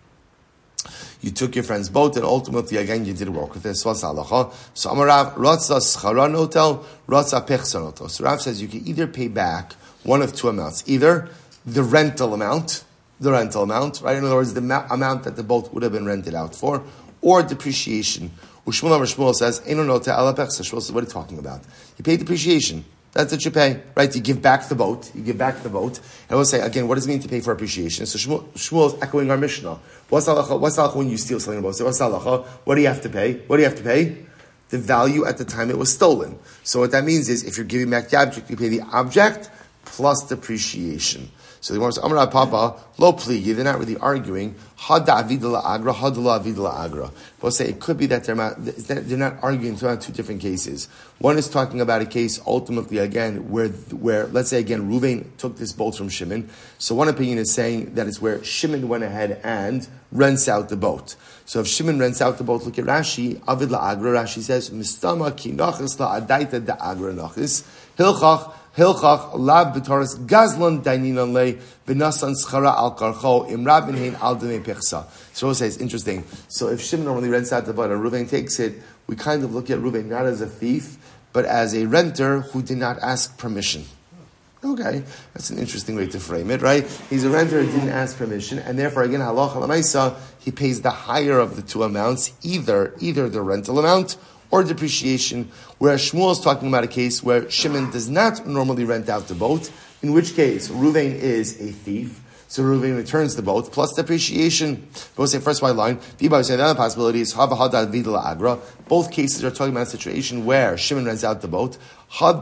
You took your friend's boat, and ultimately, again, you did work with it. So Amarav, Ratza Schara Notel, Ratza Pechsa Notel. So Rav says you can either pay back one of two amounts. Either the rental amount, right? In other words, the amount that the boat would have been rented out for, or depreciation. Shmuel says, Shmuel says, what are you talking about? You pay depreciation. That's what you pay, right? You give back the boat. And we'll say, again, what does it mean to pay for appreciation? So Shmuel is echoing our Mishnah. What's halacha when you steal something? What's halacha? What do you have to pay? The value at the time it was stolen. So what that means is, if you're giving back the object, you pay the object plus depreciation. So the Gemara says, Amar Papa, lo pligi, they're not really arguing. Hada avidala agra, hadala avidala agra. We'll say it could be that they're not arguing about two different cases. One is talking about a case, ultimately, again, where let's say, again, Reuven took this boat from Shimon. So one opinion is saying that it's where Shimon went ahead and rents out the boat. So if Shimon rents out the boat, look at Rashi, avid la agra, Rashi says, mistama ki nachis la adaita da agra nachis, Hilchach lab b'taras gazlan daininan le v'nasan schara al karcho imrab minhein al demei pechsa. So it says, interesting. So if Shimon normally rents out the boat and Reuven takes it, we kind of look at Reuven not as a thief, but as a renter who did not ask permission. Okay, that's an interesting way to frame it, right? He's a renter who didn't ask permission, and therefore, again, halacha l'maisa, he pays the higher of the two amounts, either the rental amount or depreciation, whereas Shmuel is talking about a case where Shimon does not normally rent out the boat, in which case Reuven is a thief, so Reuven returns the boat, plus depreciation. We'll say first white line, the other possibility is agra. Both cases are talking about a situation where Shimon rents out the boat, and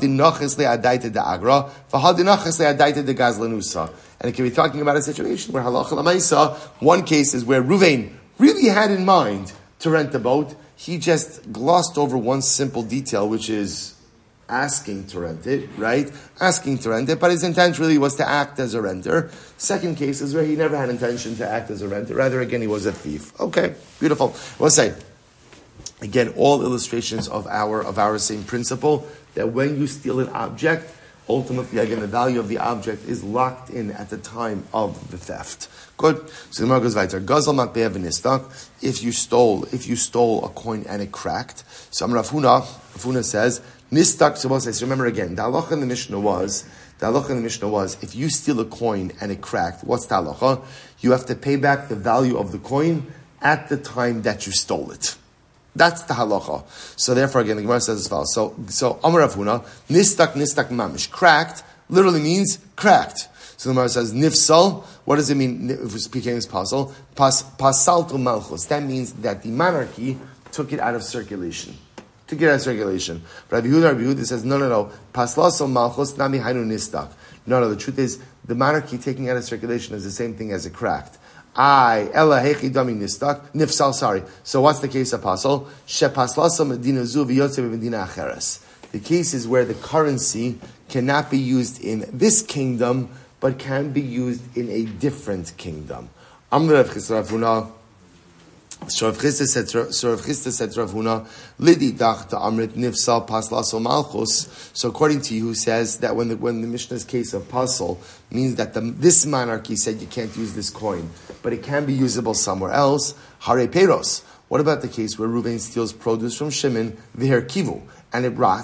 it can be talking about a situation where halacha l'maisa, one case is where Reuven really had in mind to rent the boat, he just glossed over one simple detail, which is asking to rent it, right? Asking to rent it, but his intent really was to act as a renter. Second case is where he never had intention to act as a renter. Rather, again, he was a thief. Okay, beautiful. We'll say, again, all illustrations of our same principle, that when you steal an object, ultimately, again, the value of the object is locked in at the time of the theft. Good. So the Gemara goes weiter. Gazel matbeh v'nistak. If you stole a coin and it cracked. So Rav Huna says nistak. So remember again, the halacha in the Mishnah was, if you steal a coin and it cracked, what's the halacha? You have to pay back the value of the coin at the time that you stole it. That's the halacha. So therefore, again, the Gemara says as follows. So Amar Rav Huna, nistak mamish. Cracked literally means cracked. So the Gemara says nifsal. What does it mean if it became this pasal? Pasal to malchus. That means that the monarchy took it out of circulation. But Rabbi Yehuda says no. Paslaso malchus nami hainu nistak. No. The truth is the monarchy taking out of circulation is the same thing as a cracked. Ella hechi dami nistak nifsal. Sorry. So what's the case of pasal? Shepaslaso medina zu v'yotze medina acheres. The case is where the currency cannot be used in this kingdom, but can be used in a different kingdom. Amr Rav Chisda Rav Huna. So Rav Chisda said to Rav Huna, Lidi dach ta amrit nifsal paslaso malchus. So according to you, who says that when the Mishnah's case of pasal means that this monarchy said you can't use this coin, but it can be usable somewhere else. Hare peros. What about the case where Reuven steals produce from Shimon, v'her kivu, and it rots?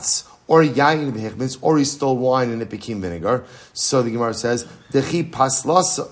or yayin v'hichmitz, or he stole wine and it became vinegar. So the Gemara says, Dechi paslaso.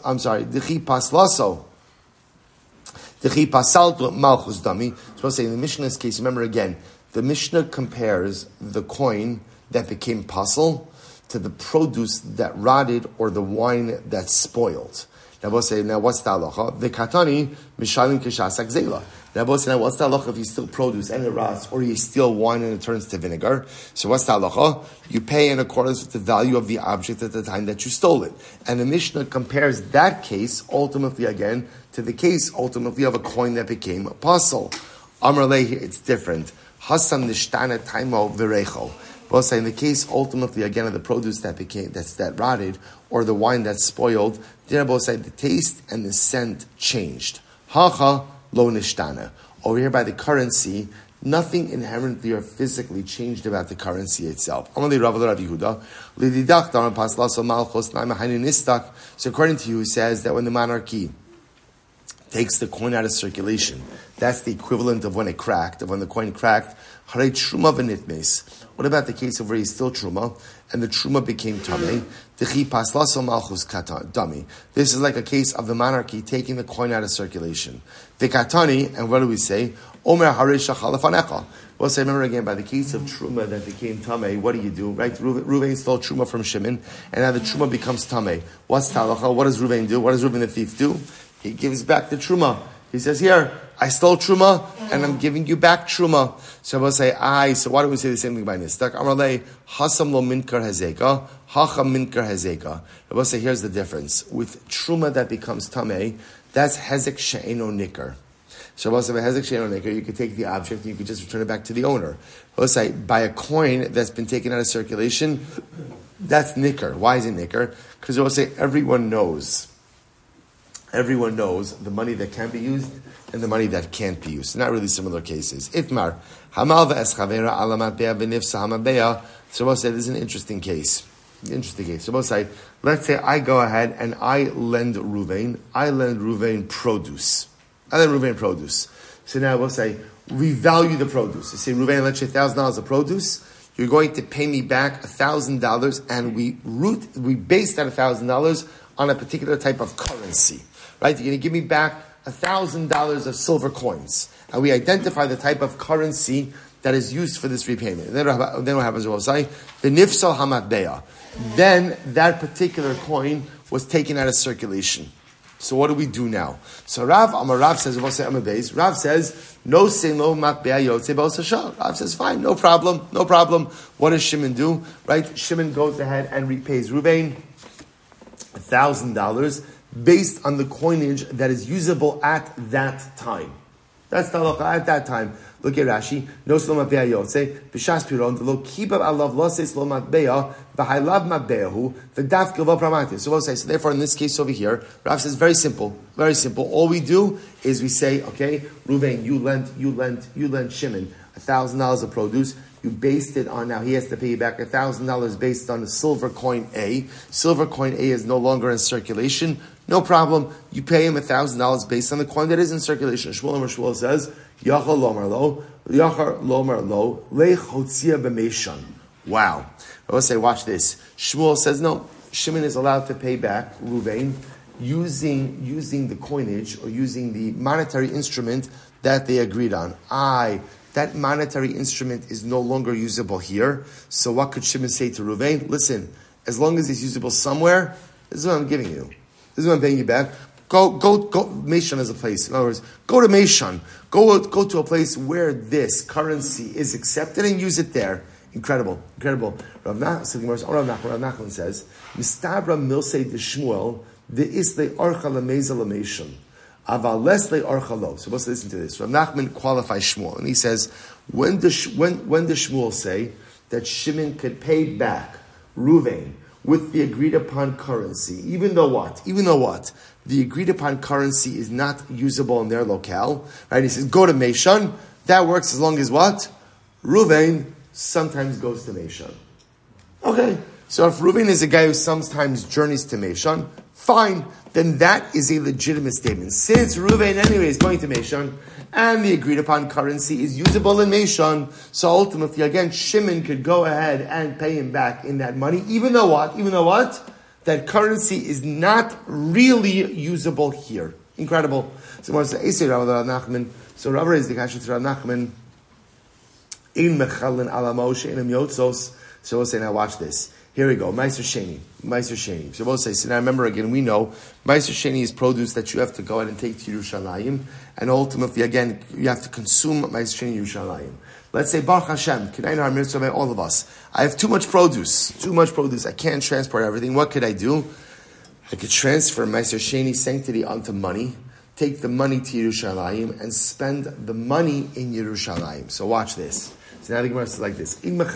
Dechi pasalto malchus dami. So I say in the Mishnah's case, remember again, the Mishnah compares the coin that became pasul to the produce that rotted or the wine that spoiled. Now we'll say, now what's the halacha? The katani mishalim kishasak zela. Now we'll say, now what's the halacha if you steal produce and it rots, or you steal wine and it turns to vinegar? So what's the halacha? You pay in accordance with the value of the object at the time that you stole it. And the Mishnah compares that case ultimately again to the case ultimately of a coin that became a pasul. Amar lehi, it's different. Hasam nishtana taimo v'recho. We'll say in the case ultimately again of the produce that rotted or the wine that spoiled, both say the taste and the scent changed. Hacha lo nishtana. Over here by the currency, nothing inherently or physically changed about the currency itself. So according to you, he says that when the monarchy takes the coin out of circulation, that's the equivalent of when it cracked, of when the coin cracked. What about the case of where he's still truma and the truma became tamei? This is like a case of the monarchy taking the coin out of circulation. Vikatani, and what do we say? Omer haresha chalafanecha. We'll say, remember again, by the case of truma that became tamei, what do? Right? Reuven stole truma from Shimon, and now the truma becomes tamei. What's talacha? What does Reuven do? What does Reuven the thief do? He gives back the truma. He says, here, I stole truma, and I'm giving you back truma. So we'll say, so why don't we say the same thing by nistak? Amarle, hasam lo minkar hazeka, hacha minkar hazeka. We'll say, here's the difference. With truma that becomes tamei, that's hezek she'eno nikar. So we'll say, by hezek she'eno nikar, you could take the object and you could just return it back to the owner. We'll say, by a coin that's been taken out of circulation, that's nikar. Why is it nikar? Because we'll say, everyone knows the money that can be used and the money that can't be used. Not really similar cases. Itmar, hamal ve'eschavera alamat be'a v'nifsa hamabe'a. So we'll say this is an interesting case. So we'll say, let's say I go ahead and I lend Reuven produce. So now we'll say, we value the produce. You say, Reuven, let's say $1,000 of produce. You're going to pay me back $1,000, and we base that $1,000 on a particular type of currency. Right? You're going to give me back $1,000 of silver coins. And we identify the type of currency that is used for this repayment. Then what happens? We'll say, the nifsal hamatbeya. Then that particular coin was taken out of circulation. So what do we do now? So Rav says, Rav says, no selo matbeya yotze b'os hashal. Rav says, fine, no problem. What does Shimon do? Right? Shimon goes ahead and repays Reuven $1,000 based on the coinage that is usable at that time. That's the halacha at that time. Look at Rashi. No slomat beya yotze b'shas piron lo kibab alav lo se slomat beya v'haylav matbeyahu v'daf gilva pramatis. So we'll say. So therefore, in this case over here, Rav says very simple. All we do is we say, okay, Reuven, you lent Shimon $1,000 of produce. You based it on, now he has to pay you back $1,000 based on the silver coin A. Silver coin A is no longer in circulation. No problem. You pay him $1,000 based on the coin that is in circulation. Shmuel says, Yachar lomar lo, lech hotzia b'meishan. Wow. I will say, watch this. Shmuel says, no, Shimon is allowed to pay back Reuven using the coinage or using the monetary instrument that they agreed on. That monetary instrument is no longer usable here. So what could Shimon say to Reuven? Listen, as long as it's usable somewhere, this is what I'm giving you. This is what I'm paying you back. Go. Meishan is a place. In other words, go to Meishan. Go to a place where this currency is accepted and use it there. Incredible. Rav Nachman says, Mistabra milsei de Shmuel the isle archa lemeza lemeishon. Aval lesle archa lo. So let's listen to this. Rav Nachman qualifies Shmuel, and he says, when does Shmuel say that Shimon could pay back Reuven with the agreed upon currency, even though what? The agreed upon currency is not usable in their locale, right? He says, go to Meishan. That works as long as what? Reuven sometimes goes to Meishan. Okay. So if Reuven is a guy who sometimes journeys to Meishon, fine, then that is a legitimate statement. Since Reuven anyway is going to Meishon, and the agreed upon currency is usable in Meishon, so ultimately, again, Shimon could go ahead and pay him back in that money, even though what? That currency is not really usable here. Incredible. So Rav raised the question to Rav Nachman, in Mechalin ala Moshe in Yotzos. So we'll say, now watch this. Here we go. Meiser Sheni. So we'll say, so now remember again, we know Meiser Sheni is produce that you have to go ahead and take to Yerushalayim, and ultimately, again, you have to consume Meiser Sheni Yerushalayim. Let's say, Baruch Hashem, all of us. I have too much produce. I can't transport everything. What could I do? I could transfer Meiser Sheni sanctity onto money, take the money to Yerushalayim, and spend the money in Yerushalayim. So watch this. So now the Gemara says like this.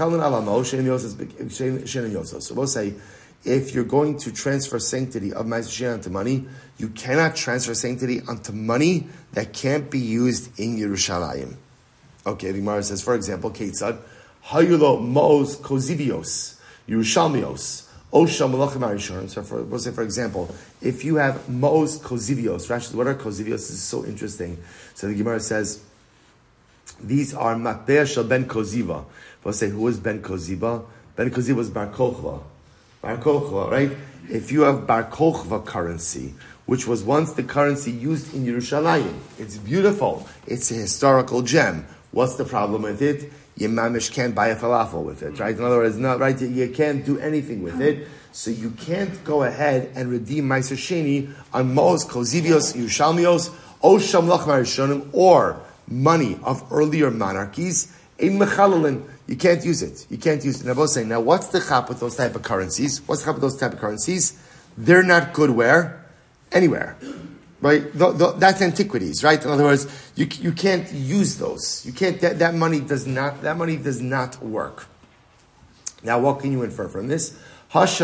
So we'll say, if you're going to transfer sanctity of Meiser Sheni onto money, you cannot transfer sanctity onto money that can't be used in Yerushalayim. Okay, the Gemara says, for example, Keitzad, Hayulo Mo'oz Kozivios, Yerushalmios, Osha Malachim Arishon. So we'll say, for example, if you have Mo'oz Kozivios, Rashi, what are Kozivios? This is so interesting. So the Gemara says, these are Matbeh Shel Ben Koziva. We'll say, who is Ben Koziva? Ben Koziva was Bar Kochva. Bar Kochva, right? If you have Bar Kochva currency, which was once the currency used in Yerushalayim, it's beautiful. It's a historical gem. What's the problem with it? You mamish can't buy a falafel with it, right? In other words, not right. You can't do anything with it, so you can't go ahead and redeem Meiser Sheni on Mo'oz Kozivios Yerushalmios Osham Lachmar Rishonim or money of earlier monarchies. In Mechalalin, you can't use it. Now, both saying, now what's the chap with those type of currencies? They're not good where? Anywhere. Right? That's antiquities, right? In other words, you can't use those. You can't, that money does not work. Now, what can you infer from this? But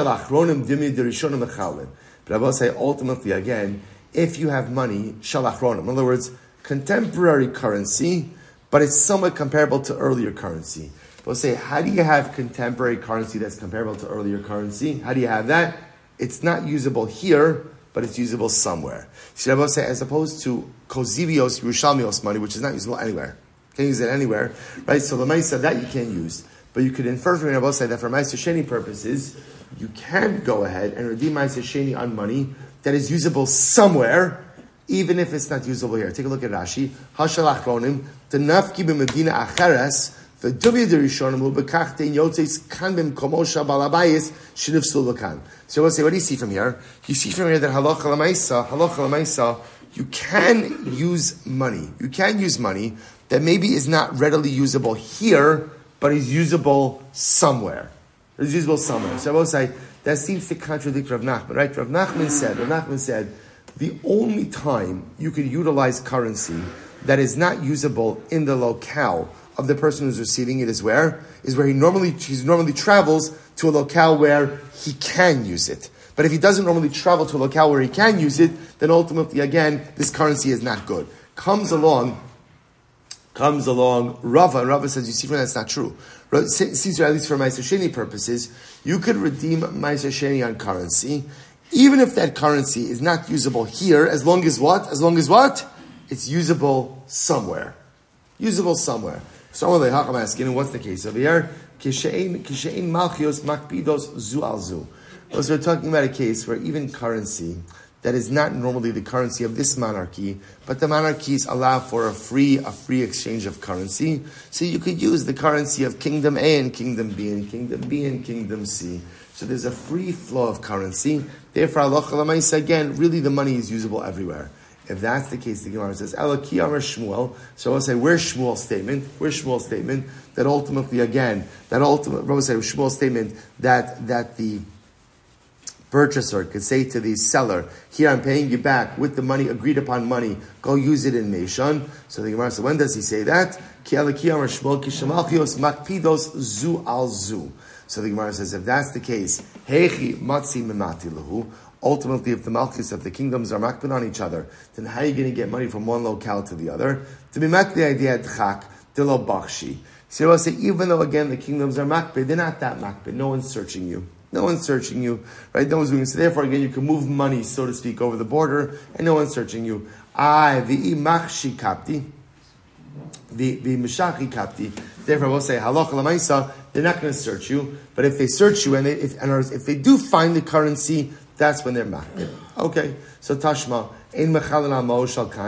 I will say, ultimately, again, if you have money, shalachronim, in other words, contemporary currency, but it's somewhat comparable to earlier currency. We'll say, how do you have contemporary currency that's comparable to earlier currency? How do you have that? It's not usable here, but it's usable somewhere. So I will say, as opposed to Kozivios, Yerushalmios money, which is not usable anywhere. Can't use it anywhere, right? So the Maisa, that you can't use. But you could infer from it, I will say, that for Meiser Sheni purposes, you can go ahead and redeem Meiser Sheni on money that is usable somewhere, even if it's not usable here. Take a look at Rashi. Hashal achronim, the nafki b'medina acheres, the dubya derishonim hu bekach tein yotzes kan b'm komosha balabayis shenifsul l'kan. So we'll say, what do you see from here? You see from here that halacha l'maisa, you can use money. You can use money that maybe is not readily usable here, but is usable somewhere. It's usable somewhere. So I will say, that seems to contradict Rav Nachman, right? Rav Nachman said, the only time you could utilize currency that is not usable in the locale of the person who's receiving it is where? Is where he normally travels to a locale where he can use it. But if he doesn't normally travel to a locale where he can use it, then ultimately, again, this currency is not good. Comes along Rava, and Rava says, you see, that's not true. Since at least for Meiser Sheni purposes, you could redeem Meiser Sheni on currency, even if that currency is not usable here, as long as what? It's usable somewhere. Someone like Hakam asking, what's the case over here? Kishein malchios makpidos zu al zu. So we're talking about a case where even currency that is not normally the currency of this monarchy, but the monarchies allow for a free exchange of currency. So you could use the currency of Kingdom A and Kingdom B and Kingdom B and Kingdom C. So there's a free flow of currency. Therefore, halacha l'maisa, again, really the money is usable everywhere. If that's the case, the Gemara says, Elaki Amar Shmuel. So I'll say, where's Shmuel's statement? That ultimately, again, Shmuel's statement that the purchaser could say to the seller, here I'm paying you back with the money, agreed upon money, go use it in Meishon. So the Gemara says, when does he say that? Ki Elaki Amar Shmuel, ki shemalchios makpidos zu al zu. So the Gemara says, if that's the case, Heichi matzi memati lahu. Ultimately, if the malchus of the kingdoms are makpid on each other, then how are you going to get money from one locale to the other? To be mak the idea d'chak dilo bakshi. So I will say, even though again the kingdoms are makpid, they're not that makpid. No one's searching you. No one's searching you, right? No one's doing it. So therefore, again, you can move money, so to speak, over the border, and no one's searching you. The imachshi kapti, the mishachi kapti. Therefore, we'll say halacha l'maisa. They're not going to search you, but if they search you and if they do find the currency, that's when they're machmir. Okay, so tashma. So we'll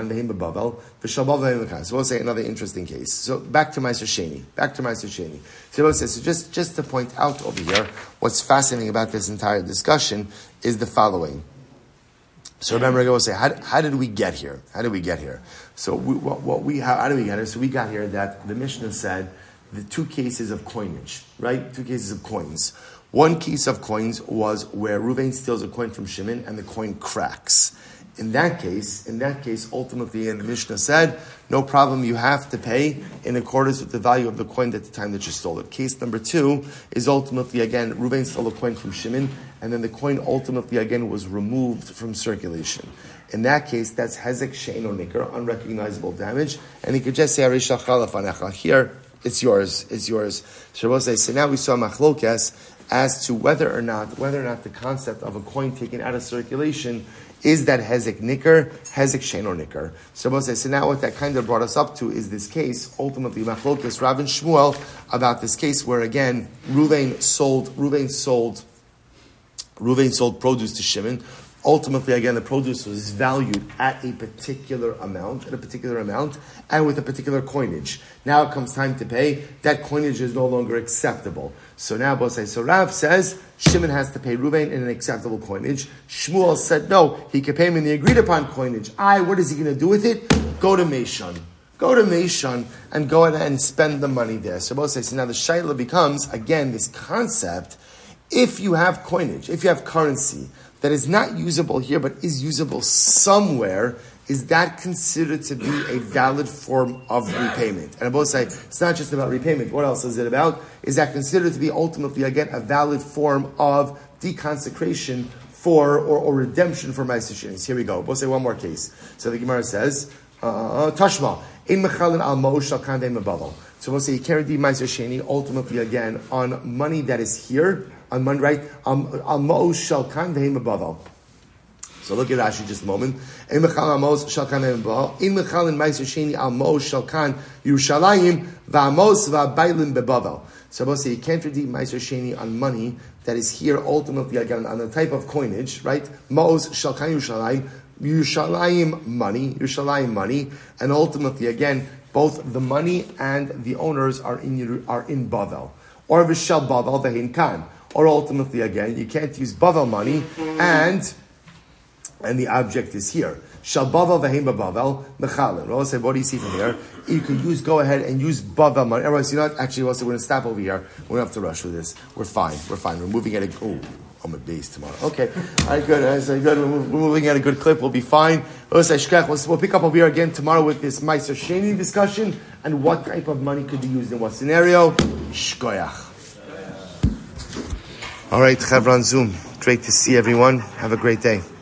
say another interesting case. So back to Meiser Sheni. So we'll say, so just to point out over here, what's fascinating about this entire discussion is the following. So remember, I will say, how did we get here? How did we get here? So how did we get here? So we got here that the Mishnah said the two cases of coinage, right? Two cases of coins. One case of coins was where Reuven steals a coin from Shimon and the coin cracks. In that case, ultimately, and the Mishnah said, no problem, you have to pay in accordance with the value of the coin at the time that you stole it. Case number 2 is ultimately, again, Reuven stole a coin from Shimon, and then the coin ultimately, again, was removed from circulation. In that case, that's hezek she'eino nicker, unrecognizable damage, and he could just say, Arisha chalaf anecha. Here, it's yours. So now we saw machlokes as to whether or not the concept of a coin taken out of circulation is that hezek nicker, hezek she'eino nicker. So now what that kind of brought us up to is this case, ultimately machlokes Rav and Shmuel, about this case where again Reuven sold produce to Shimon. Ultimately, again, the produce was valued at a particular amount, and with a particular coinage. Now it comes time to pay. That coinage is no longer acceptable. So now, so Rav says Shimon has to pay Reuven in an acceptable coinage. Shmuel said no, he can pay him in the agreed upon coinage. What is he going to do with it? Go to Meishon and go ahead and spend the money there. So now the shaila becomes again this concept: if you have coinage, if you have currency that is not usable here but is usable somewhere, is that considered to be a valid form of repayment? And I both say it's not just about repayment. What else is it about? Is that considered to be ultimately, again, a valid form of deconsecration for or redemption for Meiser Sheni? Here we go. We'll say one more case. So the Gemara says, Tashma, in mechalin al ma'osh shal kan ve'im mebavel. So we'll say you can't redeem Meiser Sheni ultimately again on money that is here, on money, right? Al ma'osh shal kan ve'im mebavel. So look at Rashi just a moment. In mechalin al ma'osh shal kan ve'im mebavel. In mechalin Meiser Sheni al ma'osh shal kan Yerushalayim va'amos va'bailin bebavel. So we'll say you can't redeem Meiser Sheni on money that is here ultimately again on the type of coinage, right? Ma'osh shal kan Yerushalayim money, and ultimately again, both the money and the owners are in Bavel. Or Vishal Bavel Vehin Kan. Or ultimately again, you can't use Bavel money and the object is here. Shal Bavel Vehin Bavel Mechalin. We'll say, what do you see from here? You can go ahead and use Bavel money. Everyone, so you know what? Actually, we're going to stop over here. We don't have to rush with this. We're fine. We're moving at I'm a base tomorrow. Okay. All right, good. We're moving at a good clip. We'll be fine. We'll pick up over here again tomorrow with this Meiser Sheni discussion and what type of money could be used in what scenario. Shkoyach. All right, Chevron Zoom. Great to see everyone. Have a great day.